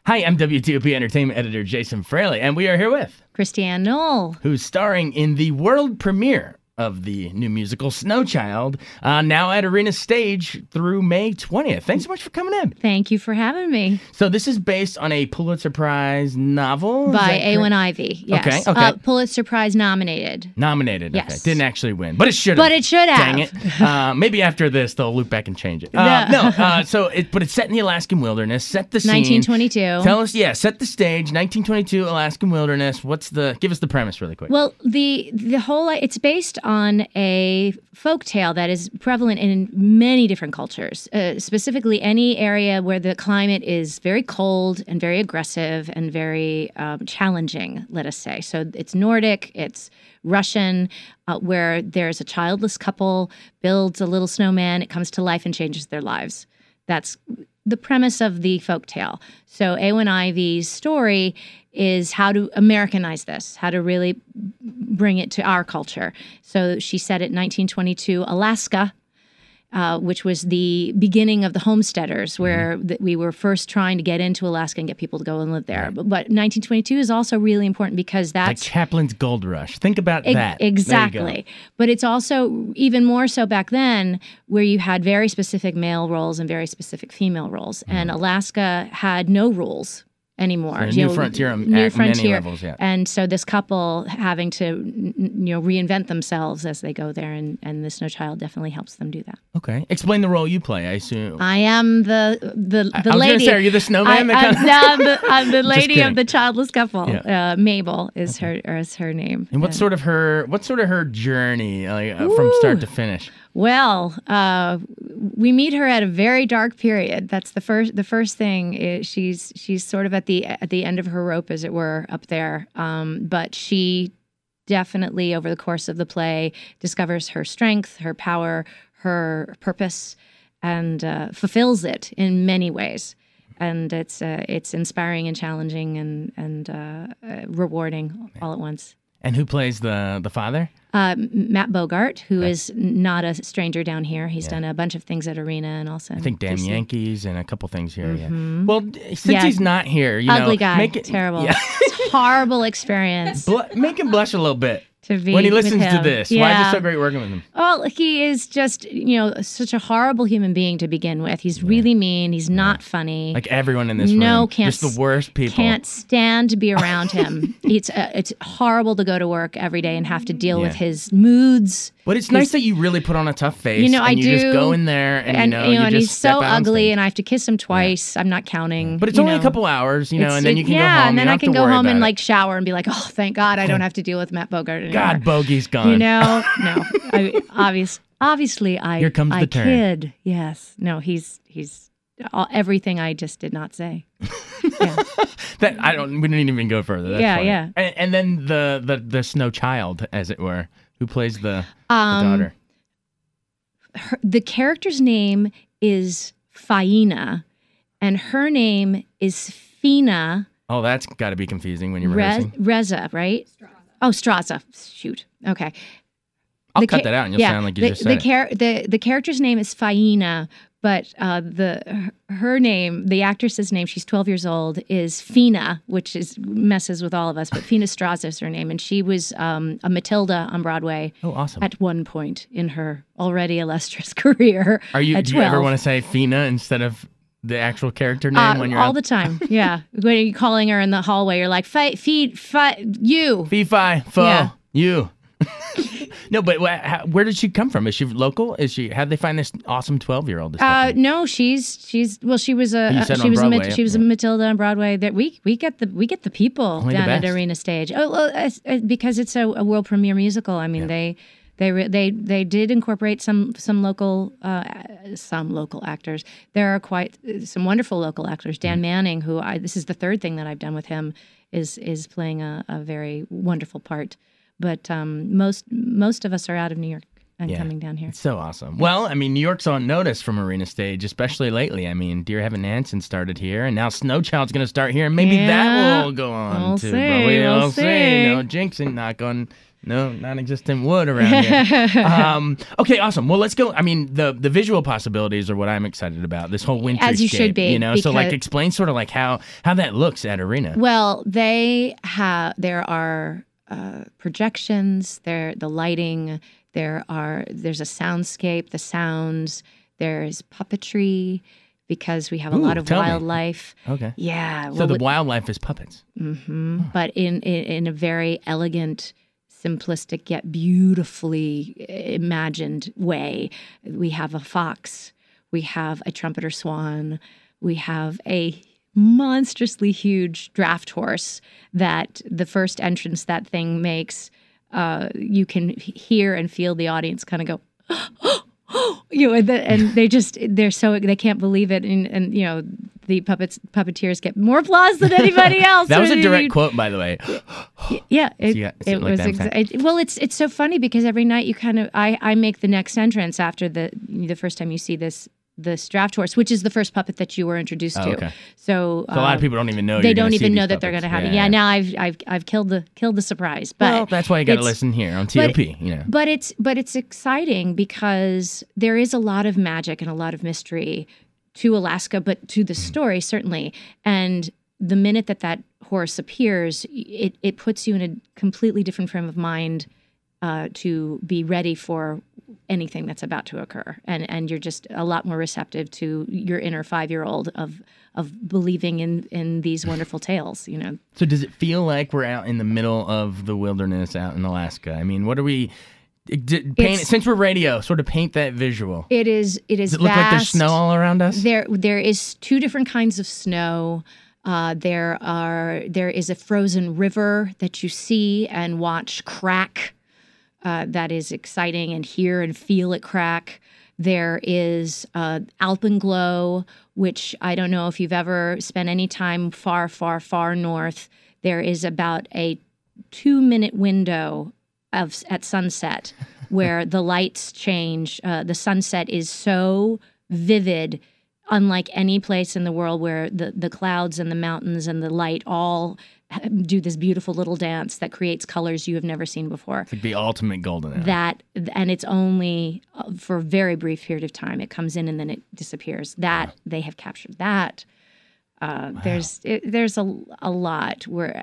Hi, I'm WTOP Entertainment Editor Jason Fraley, and we are here with Christiane Knoll, who's starring in the world premiere of the new musical Snow Child, now at Arena Stage through May 20th. Thanks so much for coming in. Thank you for having me. So this is based on a Pulitzer Prize novel? By Eowyn Ivey, yes. Okay. Pulitzer Prize nominated. Nominated, yes. Okay. Didn't actually win, but it should have. But it should have. Dang it. Maybe after this, they'll loop back and change it. But it's set in the Alaskan wilderness. Set the scene. 1922. Tell us, set the stage. 1922 Alaskan wilderness. Give us the premise really quick. Well, the whole, it's based on a folk tale that is prevalent in many different cultures, specifically any area where the climate is very cold and very aggressive and very challenging, let us say. So it's Nordic, it's Russian, where there's a childless couple, builds a little snowman, it comes to life and changes their lives. That's the premise of the folk tale. So Eowyn Ivey's story is how to Americanize this, how to really bring it to our culture. So she set it in 1922 Alaska, which was the beginning of the homesteaders, where we were first trying to get into Alaska and get people to go and live there. Right. But 1922 is also really important because that's... Like Chaplin's Gold Rush. Think about that. Exactly. But it's also even more so back then, where you had very specific male roles and very specific female roles. And Alaska had no rules anymore. So new frontier on many levels, yeah. And so this couple having to reinvent themselves as they go there, and the Snow Child definitely helps them do that. Okay. Explain the role you play, I assume. I am the lady. I was going to say, are you the snowman? I'm the lady of the childless couple. Yeah. Mabel is her name. And what's sort of her journey from start to finish? Well, we meet her at a very dark period. That's the first thing. Is she's sort of at the end of her rope, as it were, up there. But she definitely, over the course of the play, discovers her strength, her power, her purpose, and fulfills it in many ways. And it's inspiring and challenging and rewarding all at once. And who plays the father? Matt Bogart, who is not a stranger down here. He's done a bunch of things at Arena and also... I think Damn Yankees and a couple things here. Mm-hmm. Yeah. Well, since he's not here, ugly guy, terrible. Yeah. It's a horrible experience. Make him blush a little bit. When he listens to this. Yeah. Why is it so great working with him? Well, he is just, such a horrible human being to begin with. He's really mean. He's not funny. Like everyone in this room. Just the worst people. Can't stand to be around him. It's horrible to go to work every day and have to deal with his moods. But it's nice that you really put on a tough face. I do. You just go in there and you and just he's so ugly, things. and I have to kiss him twice. I'm not counting. But it's only a couple hours, and then you can go home. Yeah, and then I can go home and it. shower and be like, oh, thank God I don't have to deal with Matt Bogart anymore. God, Bogey's gone. No. Obviously, Here comes the turn. Kid. Yes. No, he's everything I just did not say. Yeah. We didn't even go further. That's funny. Yeah. And then the Snow Child, as it were, who plays the daughter. The character's name is Faina, and her name is Fina. Oh, that's got to be confusing when you're rehearsing. Reza, right? Straza. Oh, Straza. Shoot. Okay. I'll cut that out, and you'll sound like you just said it. The character's name is Faina, but her name, the actress's name, she's 12 years old, is Fina, which messes with all of us. But Fina Straza is her name, and she was a Matilda on Broadway. Oh, awesome! At one point in her already illustrious career. Do you ever want to say Fina instead of the actual character name when you're all the time? Yeah, when you're calling her in the hallway, you're like, you. Fee fi fo you. No, but where did she come from? Is she local? How'd they find this awesome 12-year-old? No, she was a Matilda on Broadway. That we get the people Only down at Arena Stage. Oh, well, because it's a world premiere musical. I mean, they did incorporate some local actors. There are quite some wonderful local actors. Dan Manning, who this is the third thing that I've done with him, is playing a very wonderful part. But most of us are out of New York and coming down here. It's so awesome. Well, I mean, New York's on notice from Arena Stage, especially lately. I mean, Dear Evan Hansen started here, and now Snow Child's going to start here, and maybe that will go on we'll too. See, we'll see. No jinxing, knock on No non-existent wood around here. Okay, awesome. Well, let's go. I mean, the visual possibilities are what I'm excited about. This whole wintry As you should be, You know, so like because- explain sort of like how that looks at Arena. Well, there are projections, the lighting, there's a soundscape, the sounds, there's puppetry because we have a Ooh, lot of tell me. wildlife. Okay. Yeah. So the wildlife is puppets. But in a very elegant, simplistic yet beautifully imagined way. We have a fox, we have a trumpeter swan, we have a monstrously huge draft horse that the first entrance that thing makes, you can hear and feel the audience kind of go, and they can't believe it, and the puppeteers get more applause than anybody else. That was a direct quote, by the way. Yeah, it was. Well, it's so funny because every night you kind of I make the next entrance after the first time you see this draft horse, which is the first puppet that you were introduced to. Okay. So a lot of people don't even know. They you're don't gonna see even these know that they're going to have it. Yeah, now I've killed the surprise. But well, that's why you got to it's- listen here on TOP. But it's exciting because there is a lot of magic and a lot of mystery to Alaska, but to the story certainly. And the minute that horse appears, it puts you in a completely different frame of mind to be ready for anything that's about to occur, and you're just a lot more receptive to your inner 5-year-old of believing in these wonderful tales. So does it feel like we're out in the middle of the wilderness out in Alaska? I mean, what are we? Since we're radio, sort of paint that visual. It is. Does it look like there's snow all around us? There is 2 different kinds of snow. There is a frozen river that you see and watch crack. That is exciting, and hear and feel it crack. There is alpenglow, which I don't know if you've ever spent any time far, far, far north. There is about a 2-minute window at sunset where the lights change. The sunset is so vivid, unlike any place in the world, where the clouds and the mountains and the light all do this beautiful little dance that creates colors you have never seen before. It's like the ultimate golden hour. And it's only for a very brief period of time. It comes in and then it disappears. They have captured that. Wow. There's a lot where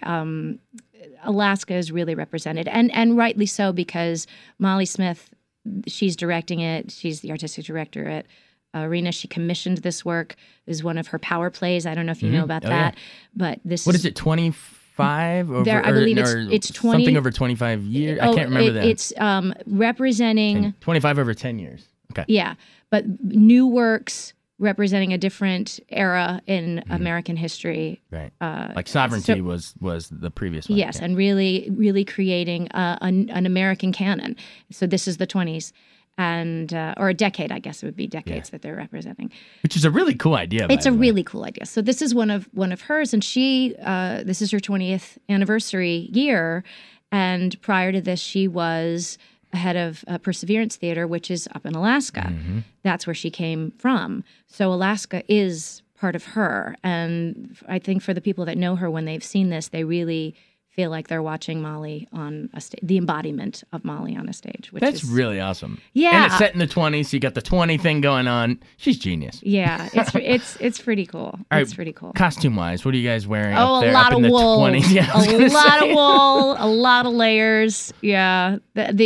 Alaska is really represented, and rightly so, because Molly Smith, she's directing it. She's the artistic director at Arena. She commissioned this work. This is one of her power plays. I don't know if you know about that, but this What is it, 25? I believe it's 20. Something over 25 years? I can't remember that. It's representing... 25 over 10 years. Okay. Yeah, but new works representing a different era in American history. Right. Like Sovereignty was the previous one. Yes, and really, really creating an American canon. So this is the 20s. And or a decade, I guess it would be decades that they're representing. Which is a really cool idea. It's a really cool idea. So this is one of hers, and she this is her 20th anniversary year. And prior to this, she was head of Perseverance Theater, which is up in Alaska. Mm-hmm. That's where she came from. So Alaska is part of her, and I think for the people that know her, when they've seen this, they really feel like they're watching Molly on a stage, the embodiment of Molly on a stage. That's really awesome. Yeah. And it's set in the 20s, so you got the 20 thing going on. She's genius. Yeah, it's pretty cool. It's pretty cool. Costume-wise, what are you guys wearing Oh, up there? a lot up of in the wool. 20s? Yeah, A lot of wool, a lot of layers. Yeah.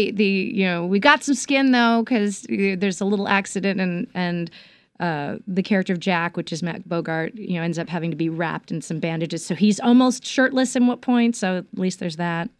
We got some skin though, because there's a little accident, and the character of Jack, which is Matt Bogart, ends up having to be wrapped in some bandages. So he's almost shirtless at what point. So at least there's that.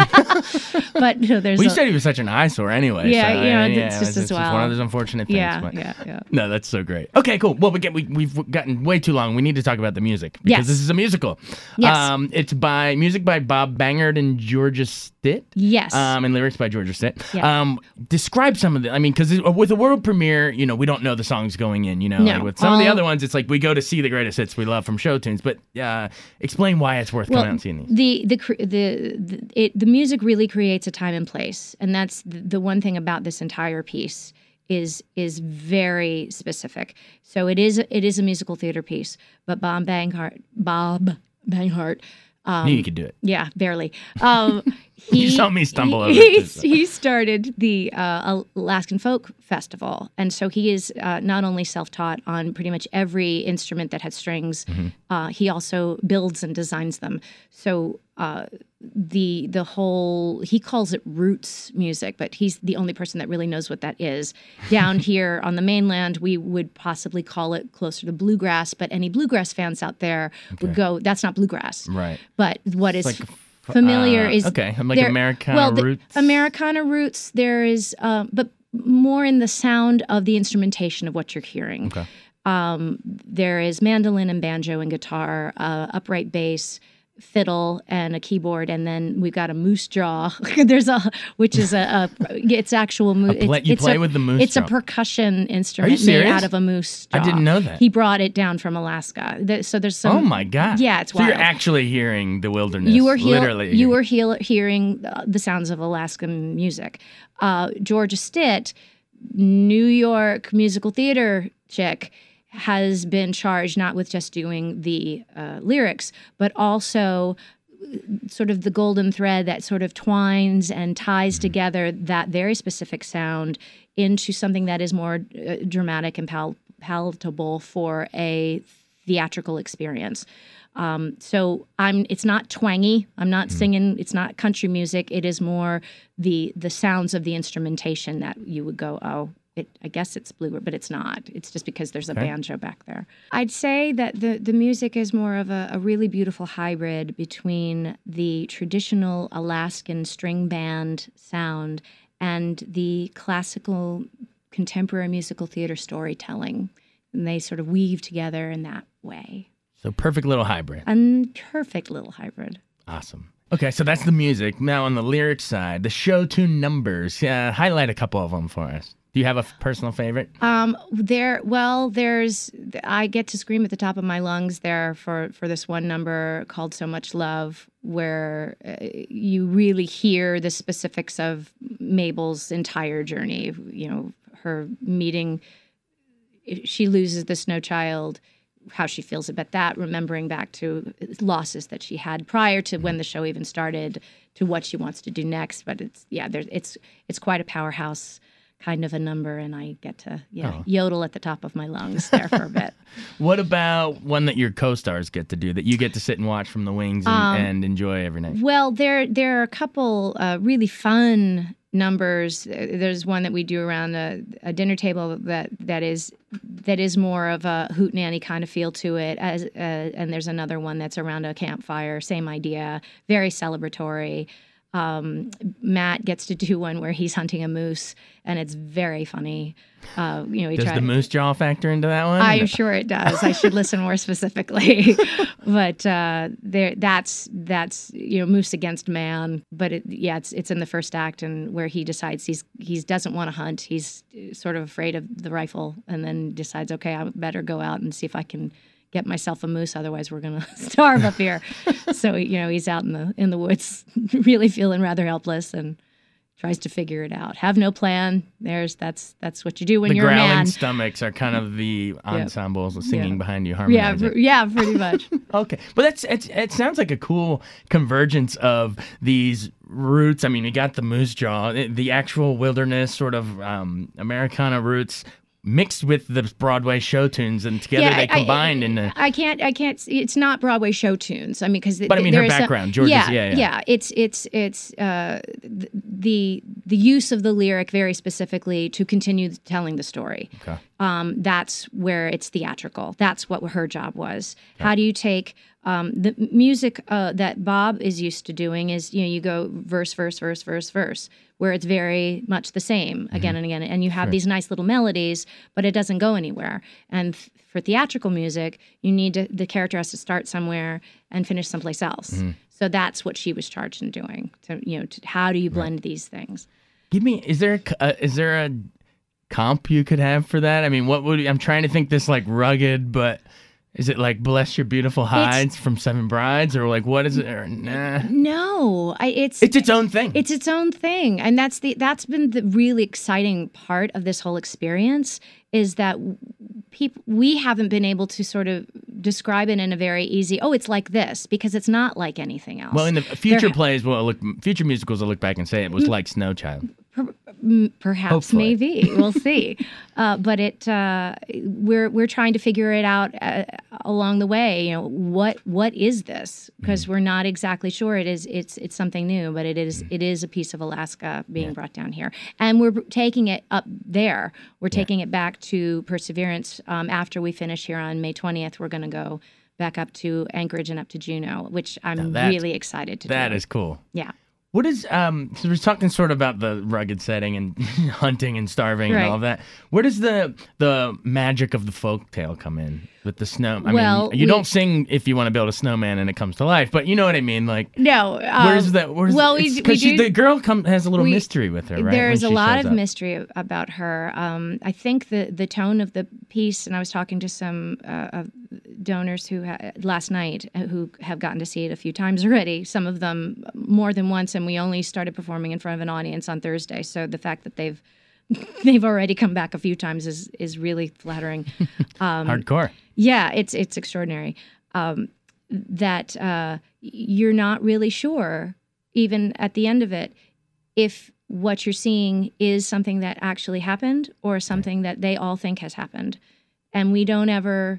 But there's. You said he was such an eyesore anyway. Yeah, so, it's just as well. One of those unfortunate things. Yeah, but. yeah. No, that's so great. Okay, cool. Well, we've gotten way too long. We need to talk about the music because this is a musical. Yes. It's music by Bob Bangert and Georgia Stitt. Yes. And lyrics by Georgia Stitt. Yeah. Describe some of the. I mean, because with a world premiere, we don't know the songs going in. No. Like with some of the other ones, it's like we go to see the greatest hits we love from show tunes. But explain why it's worth coming out and seeing these. The music really creates a time and place, and that's the one thing about this entire piece is very specific. So it is a musical theater piece, but Bob Banghart. Knew you could do it. Yeah, barely. You saw me stumble over He this. started the Alaskan Folk Festival, and so he is not only self-taught on pretty much every instrument that has strings. He also builds and designs them. So the whole, he calls it roots music, but he's the only person that really knows what that is. Down here on the mainland, we would possibly call it closer to bluegrass, but any bluegrass fans out there would go, that's not bluegrass. Right. But what is Like familiar is I'm like Americana roots. Americana roots. There is, but more in the sound of the instrumentation of what you're hearing. Okay. There is mandolin and banjo and guitar, upright bass, fiddle, and a keyboard, and then we've got a moose jaw. Which is it's actual moose. You play with the moose It's jaw. a percussion Are you instrument made serious? out of a moose jaw. I didn't know that. He brought it down from Alaska. So there's some. Oh my God. Yeah, it's so wild. you're actually hearing the wilderness. You were literally. hearing the sounds of Alaskan music. Georgia Stitt, New York musical theater chick, has been charged not with just doing the lyrics, but also sort of the golden thread that sort of twines and ties together that very specific sound into something that is more dramatic and palatable for a theatrical experience. So it's not twangy. I'm not singing. It's not country music. It is more the sounds of the instrumentation that you would go, oh, I guess it's bluegrass, but it's not. It's just because there's a banjo back there. I'd say that the music is more of a really beautiful hybrid between the traditional Alaskan string band sound and the classical contemporary musical theater storytelling. And they sort of weave together in that way. So perfect little hybrid. A perfect little hybrid. Awesome. Okay, so that's the music. Now on the lyric side, the show tune numbers. Highlight a couple of them for us. Do you have a personal favorite? There's I get to scream at the top of my lungs there for this one number called So Much Love, where you really hear the specifics of Mabel's entire journey. You know, her meeting, she loses the snow child, how she feels about that, remembering back to losses that she had prior to when the show even started, to what she wants to do next. But it's quite a powerhouse kind of a number, and I get to yodel at the top of my lungs there for a bit. What about one that your co-stars get to do, that you get to sit and watch from the wings and enjoy every night? Well, there are a couple really fun numbers. There's one that we do around a dinner table that is more of a hootenanny kind of feel to it, and there's another one that's around a campfire, same idea, very celebratory. Matt gets to do one where he's hunting a moose, and it's very funny. Does the moose jaw factor into that one? I'm sure it does. I should listen more specifically, but that's moose against man. But it's in the first act, and where he decides he doesn't want to hunt. He's sort of afraid of the rifle, and then decides, okay, I better go out and see if I can get myself a moose, otherwise we're gonna starve up here. So he's out in the woods, really feeling rather helpless, and tries to figure it out. Have no plan. That's what you do when you're a man. The growling stomachs are kind of the ensembles singing behind you, harmonizing. Yeah, pretty much. Okay, but it sounds like a cool convergence of these roots. I mean, you got the moose jaw, the actual wilderness sort of Americana roots, mixed with the Broadway show tunes, and together they combined in. I can't. It's not Broadway show tunes. I mean, because but I mean her background, George's. Yeah. It's the use of the lyric very specifically to continue telling the story. Okay. That's where it's theatrical. That's what her job was. Okay. How do you take the music that Bob is used to doing? Is you go verse, verse, verse, verse, verse, where it's very much the same again and again, and you have these nice little melodies, but it doesn't go anywhere. And for theatrical music, you need the character has to start somewhere and finish someplace else. Mm-hmm. So that's what she was charged in doing. How do you blend these things? Is there a comp you could have for that? I mean, I'm trying to think this like rugged, but is it like Bless Your Beautiful Hides from Seven Brides, or like what is it? Or nah? No, it's its own thing. It's its own thing, and that's been the really exciting part of this whole experience, is that we haven't been able to sort of describe it in a very easy, it's like this, because it's not like anything else. Well, in the future future musicals will look back and say it was like Snow Child. Perhaps, Hopefully. maybe we'll see. But we're trying to figure it out along the way. What is this? Because we're not exactly sure. It's something new, but it is a piece of Alaska being brought down here, and we're taking it up there. We're taking it back to Perseverance after we finish here on May 20th. We're going to go back up to Anchorage and up to Juneau, which I'm really excited to do. That is cool. Yeah. What is so we're talking sort of about the rugged setting and hunting and starving and all of that. Where does the magic of the folktale come in with the snow? I mean, you don't sing if you want to build a snowman and it comes to life, but you know what I mean. Like, no, where's the girl has a little mystery with her, right? There's a lot of mystery about her. I think the tone of the piece, and I was talking to some donors last night who have gotten to see it a few times already. Some of them more than once, and we only started performing in front of an audience on Thursday. So the fact that they've already come back a few times is really flattering. Hardcore. Yeah, it's extraordinary. That you're not really sure, even at the end of it, if what you're seeing is something that actually happened or something that they all think has happened. And we don't ever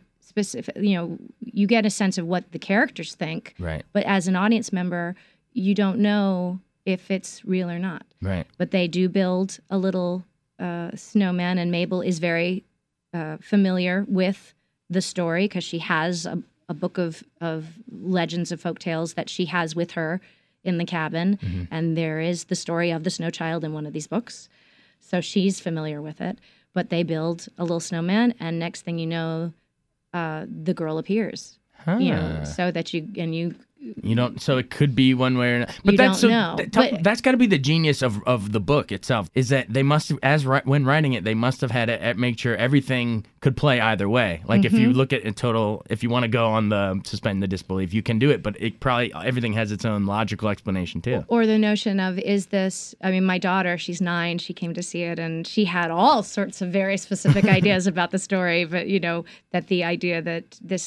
you get a sense of what the characters think. Right. But as an audience member, you don't know if it's real or not. Right. But they do build a little snowman, and Mabel is very familiar with the story because she has a book of legends of folktales that she has with her in the cabin, and there is the story of the snow child in one of these books. So she's familiar with it. But they build a little snowman, and next thing you know, the girl appears. So that you don't. So it could be one way or another. But you that's don't know. That's got to be the genius of the book itself. Is that they must have, when writing it, they must have had to make sure everything could play either way. Like if you look at a total, if you want to go on the suspend the disbelief, you can do it. But it probably everything has its own logical explanation too. Or the notion of is this? I mean, my daughter, she's 9. She came to see it, and she had all sorts of very specific ideas about the story. But that the idea that this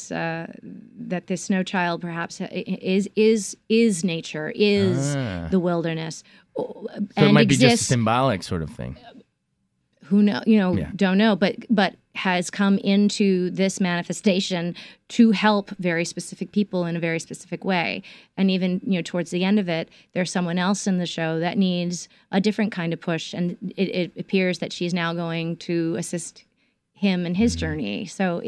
snow child perhaps is nature, is the wilderness. So it might be just a symbolic sort of thing. Who know? Don't know, but has come into this manifestation to help very specific people in a very specific way. And even towards the end of it, there's someone else in the show that needs a different kind of push, and it appears that she's now going to assist him in his journey. So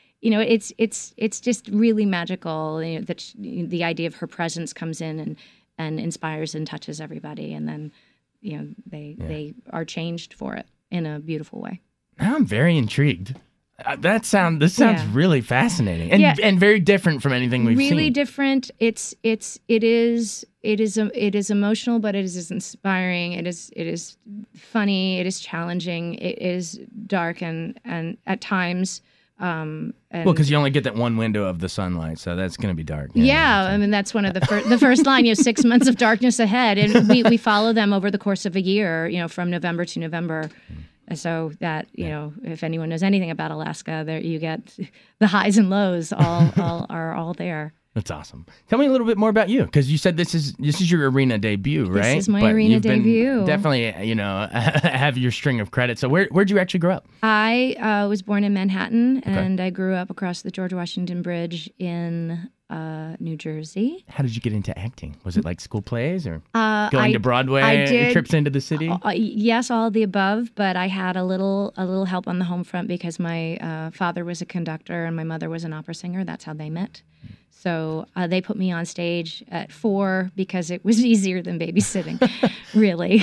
it's just really magical that the idea of her presence comes in and inspires and touches everybody, and then they are changed for it in a beautiful way. Now I'm very intrigued. This sounds really fascinating and very different from anything we've seen. Really different. It is emotional, but it is inspiring. It is funny. It is challenging. It is dark and at times. Because you only get that one window of the sunlight, so that's going to be dark. I mean that's one of the first line. 6 months of darkness ahead, and we follow them over the course of a year. From November to November. So that if anyone knows anything about Alaska, there you get the highs and lows all there. That's awesome. Tell me a little bit more about you, because you said this is your arena debut, right? This is my arena debut. Definitely, have your string of credits. So where'd you actually grow up? I was born in Manhattan, and I grew up across the George Washington Bridge in New Jersey. How did you get into acting? Was it like school plays or going to Broadway, trips into the city? Yes, all of the above. But I had a little help on the home front because my father was a conductor and my mother was an opera singer. That's how they met. So they put me on stage at 4 because it was easier than babysitting, really.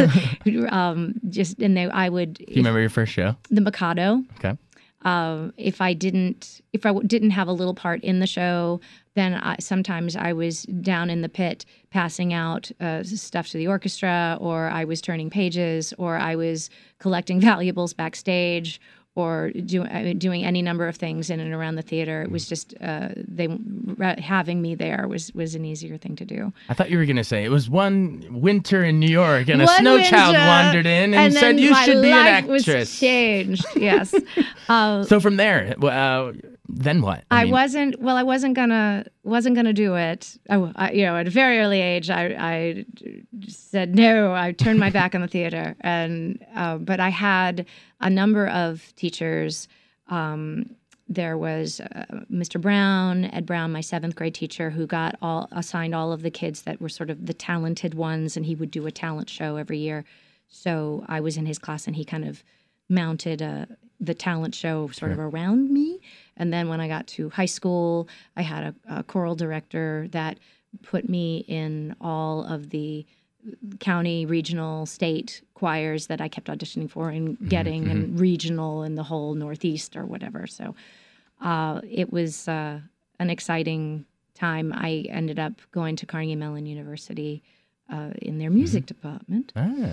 I would. Do you remember your first show? The Mikado. Okay. If I didn't have a little part in the show, then sometimes I was down in the pit passing out stuff to the orchestra, or I was turning pages, or I was collecting valuables backstage, doing any number of things in and around the theater. It was just having me there was an easier thing to do. I thought you were going to say it was one winter in New York and a One snow child winter, wandered in and then said you my should be an life actress. was changed. Yes. So from there, then what? I mean, wasn't gonna do it. At a very early age, I said no. I turned my back on the theater, and but I had a number of teachers. There was Mr. Brown, Ed Brown, my 7th grade teacher, who got assigned all of the kids that were sort of the talented ones, and he would do a talent show every year. So I was in his class, and he kind of mounted the talent show sort of around me. And then when I got to high school, I had a choral director that put me in all of the county, regional, state choirs that I kept auditioning for and getting, and regional in the whole Northeast or whatever. So it was an exciting time. I ended up going to Carnegie Mellon University in their music department.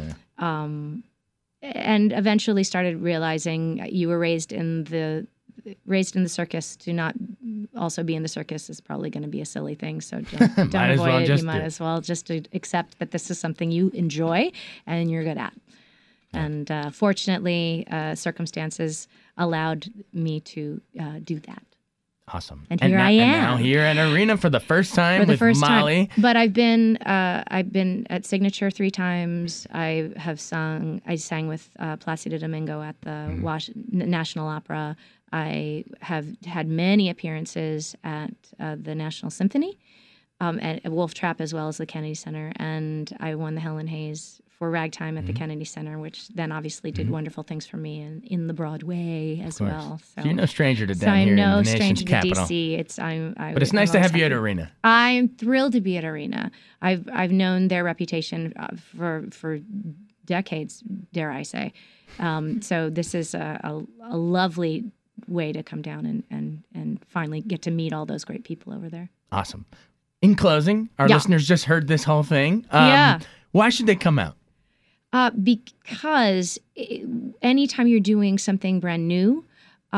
And eventually started realizing you were raised in the circus. To not also be in the circus is probably going to be a silly thing. So don't avoid it. You might as well just to accept that this is something you enjoy and you're good at. And fortunately, circumstances allowed me to do that. Awesome. And here I am. And now here at Arena for the first time with Molly. But I've been at Signature 3 times. I sang with Placido Domingo at the National Opera. I have had many appearances at the National Symphony, at Wolf Trap, as well as the Kennedy Center. And I won the Helen Hayes for Ragtime at the Kennedy Center, which then obviously did wonderful things for me in the Broadway as well. So you're no stranger to down here in the nation's capital. I'm no stranger to DC. But it's nice to have you at Arena. I'm thrilled to be at Arena. I've known their reputation for decades, dare I say. So this is a lovely way to come down and finally get to meet all those great people over there. Awesome. In closing, our listeners just heard this whole thing. Why should they come out? Because anytime you're doing something brand new,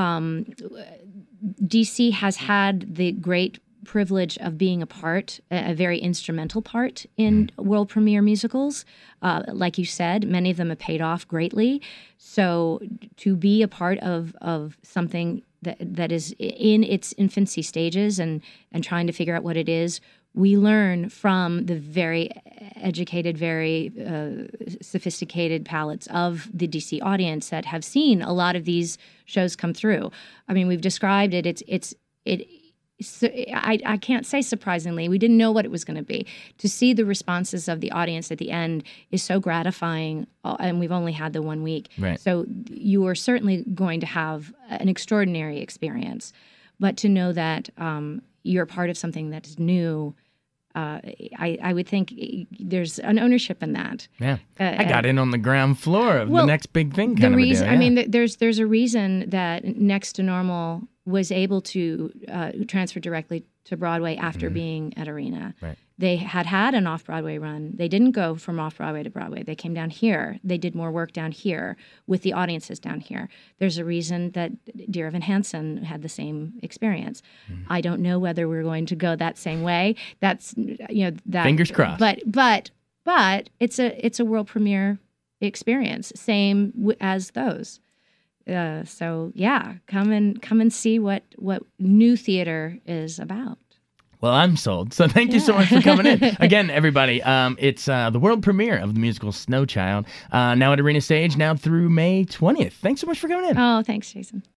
DC has had the great privilege of being a very instrumental part in world premiere musicals. Like you said, many of them have paid off greatly. So to be a part of something that is in its infancy stages and trying to figure out what it is, we learn from the very educated, very sophisticated palates of the DC audience that have seen a lot of these shows come through. I mean, we've described it. I can't say surprisingly. We didn't know what it was going to be. To see the responses of the audience at the end is so gratifying, and we've only had the 1 week. Right. So you are certainly going to have an extraordinary experience. But to know that you're part of something that is new, I would think there's an ownership in that. Yeah, I got in on the ground floor of the next big thing kind of a deal. I mean, there's a reason that Next to Normal was able to transfer directly to Broadway after being at Arena. Right. They had an off-Broadway run. They didn't go from off-Broadway to Broadway. They came down here. They did more work down here with the audiences down here. There's a reason that Dear Evan Hansen had the same experience. I don't know whether we're going to go that same way. That's that. Fingers crossed. But it's a world premiere experience, same as those. So yeah, come and see what new theater is about. Well, I'm sold. So thank you so much for coming in. Again, everybody, it's the world premiere of the musical Snow Child, now at Arena Stage, now through May 20th. Thanks so much for coming in. Oh, thanks, Jason.